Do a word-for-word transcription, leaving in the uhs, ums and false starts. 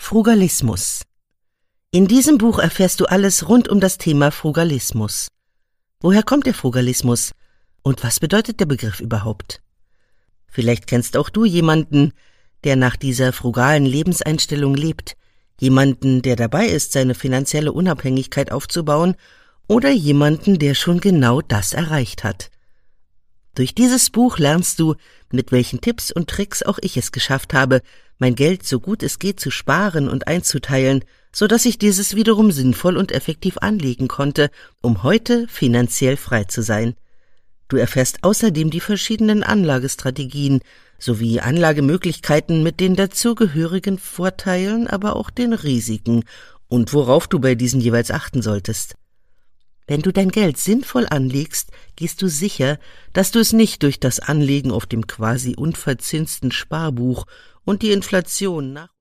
Frugalismus. In diesem Buch erfährst du alles rund um das Thema Frugalismus. Woher kommt der Frugalismus und was bedeutet der Begriff überhaupt? Vielleicht kennst auch du jemanden, der nach dieser frugalen Lebenseinstellung lebt, jemanden, der dabei ist, seine finanzielle Unabhängigkeit aufzubauen, oder jemanden, der schon genau das erreicht hat. Durch dieses Buch lernst du, mit welchen Tipps und Tricks auch ich es geschafft habe, mein Geld so gut es geht zu sparen und einzuteilen, so dass ich dieses wiederum sinnvoll und effektiv anlegen konnte, um heute finanziell frei zu sein. Du erfährst außerdem die verschiedenen Anlagestrategien sowie Anlagemöglichkeiten mit den dazugehörigen Vorteilen, aber auch den Risiken und worauf du bei diesen jeweils achten solltest. Wenn du dein Geld sinnvoll anlegst, gehst du sicher, dass du es nicht durch das Anlegen auf dem quasi unverzinsten Sparbuch und die Inflation nach